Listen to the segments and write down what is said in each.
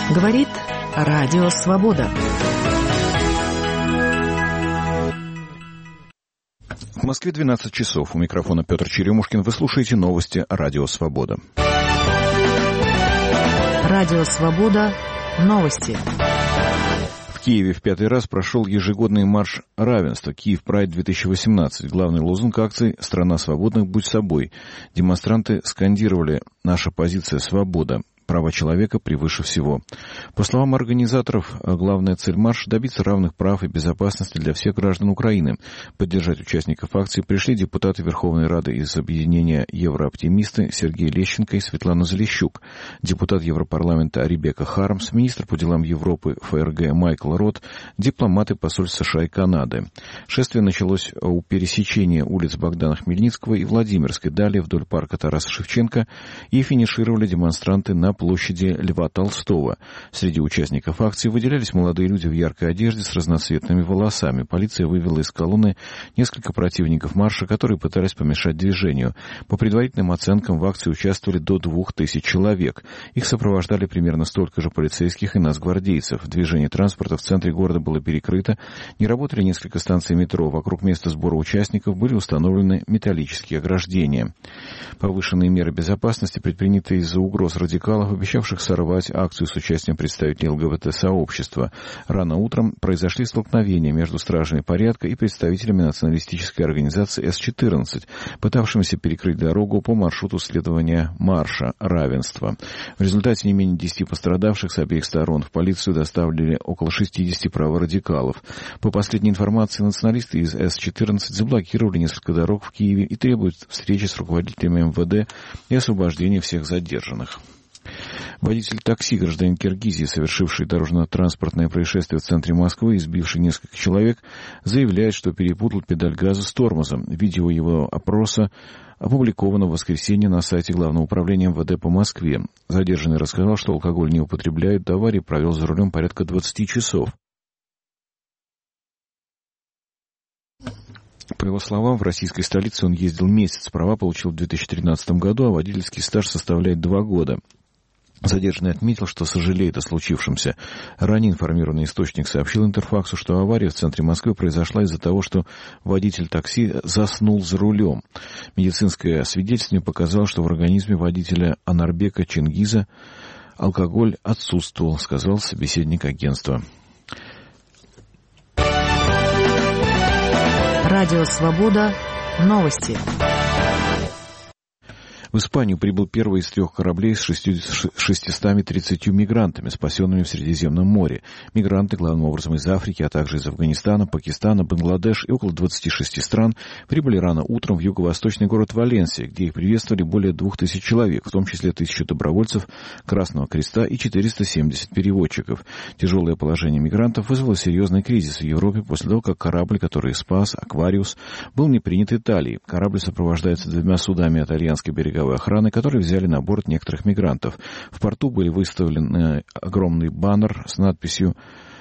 Говорит Радио Свобода. В Москве 12 часов. У микрофона Петр Черемушкин. Вы слушаете новости Радио Свобода. Радио Свобода. Новости. В Киеве в 5-й раз прошел ежегодный марш равенства «Киев Прайд 2018». Главный лозунг акции «Страна свободных, будь собой». Демонстранты скандировали «Наша позиция – свобода». Права человека превыше всего. По словам организаторов, главная цель марша – добиться равных прав и безопасности для всех граждан Украины. Поддержать участников акции пришли депутаты Верховной Рады из объединения «Еврооптимисты» Сергей Лещенко и Светлана Залещук, депутат Европарламента Ребекка Хармс, министр по делам Европы ФРГ Майкл Рот, дипломаты посольств США и Канады. Шествие началось у пересечения улиц Богдана Хмельницкого и Владимирской, далее вдоль парка Тараса Шевченко, и финишировали демонстранты на площади Льва Толстого. Среди участников акции выделялись молодые люди в яркой одежде с разноцветными волосами. Полиция вывела из колонны несколько противников марша, которые пытались помешать движению. По предварительным оценкам в акции участвовали до 2000 человек. Их сопровождали примерно столько же полицейских и нацгвардейцев. Движение транспорта в центре города было перекрыто. Не работали несколько станций метро. Вокруг места сбора участников были установлены металлические ограждения. Повышенные меры безопасности предприняты из-за угроз радикалов, обещавших сорвать акцию с участием представителей ЛГБТ-сообщества. Рано утром произошли столкновения между стражами порядка и представителями националистической организации С-14, пытавшимися перекрыть дорогу по маршруту следования марша равенства. В результате не менее 10 пострадавших с обеих сторон. В полицию доставили около 60 праворадикалов. По последней информации, националисты из С-14 заблокировали несколько дорог в Киеве и требуют встречи с руководителями МВД и освобождения всех задержанных. Водитель такси, гражданин Киргизии, совершивший дорожно-транспортное происшествие в центре Москвы и сбивший несколько человек, заявляет, что перепутал педаль газа с тормозом. Видео его опроса опубликовано в воскресенье на сайте Главного управления МВД по Москве. Задержанный рассказал, что алкоголь не употребляет, до аварии провел за рулем порядка 20 часов. По его словам, в российской столице он ездил месяц, права получил в 2013 году, а водительский стаж составляет 2 года. Задержанный отметил, что сожалеет о случившемся. Ранее информированный источник сообщил Интерфаксу, что авария в центре Москвы произошла из-за того, что водитель такси заснул за рулем. Медицинское освидетельствование показало, что в организме водителя Анарбека Чингиза алкоголь отсутствовал, сказал собеседник агентства. Радио Свобода. Новости. В Испанию прибыл первый из 3 кораблей с 630 мигрантами, спасенными в Средиземном море. Мигранты, главным образом из Африки, а также из Афганистана, Пакистана, Бангладеш и около 26 стран, прибыли рано утром в юго-восточный город Валенсия, где их приветствовали более 2000 человек, в том числе 1000 добровольцев Красного Креста и 470 переводчиков. Тяжелое положение мигрантов вызвало серьезный кризис в Европе после того, как корабль, который спас, «Аквариус», был не принят Италией. Корабль сопровождается 2 судами итальянской береговой охраны, которые взяли на борт некоторых мигрантов. В порту был выставлен огромный баннер с надписью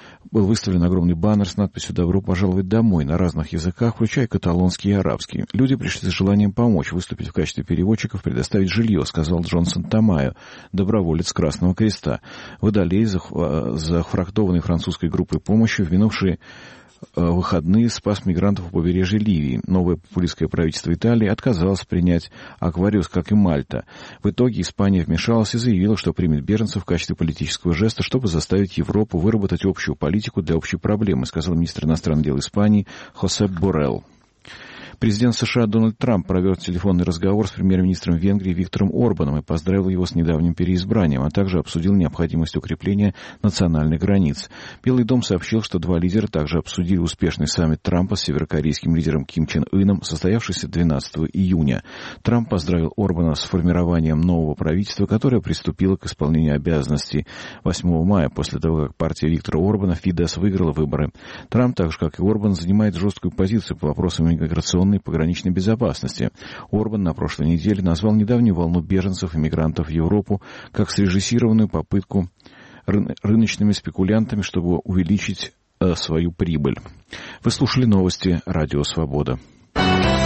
«Добро пожаловать домой» на разных языках, включая каталонский и арабский. Люди пришли с желанием помочь, выступить в качестве переводчиков, предоставить жилье, сказал Джонсон Тамайо, доброволец Красного Креста. Водолей, зафрахтованный французской группой помощи, в минувшие выходные спас мигрантов у побережья Ливии. Новое популистское правительство Италии отказалось принять «Аквариус», как и Мальта. В итоге Испания вмешалась и заявила, что примет беженцев в качестве политического жеста, чтобы заставить Европу выработать общую политику для общей проблемы, сказал министр иностранных дел Испании Хосеп Боррелл. Президент США Дональд Трамп провел телефонный разговор с премьер-министром Венгрии Виктором Орбаном и поздравил его с недавним переизбранием, а также обсудил необходимость укрепления национальных границ. Белый дом сообщил, что 2 лидера также обсудили успешный саммит Трампа с северокорейским лидером Ким Чен Ыном, состоявшийся 12 июня. Трамп поздравил Орбана с формированием нового правительства, которое приступило к исполнению обязанностей 8 мая, после того, как партия Виктора Орбана Фидес выиграла выборы. Трамп, так же как и Орбан, занимает жесткую позицию по вопросам миграционной и пограничной безопасности. Орбан на прошлой неделе назвал недавнюю волну беженцев и мигрантов в Европу как срежиссированную попытку рыночными спекулянтами, чтобы увеличить свою прибыль. Вы слушали новости Радио Свобода.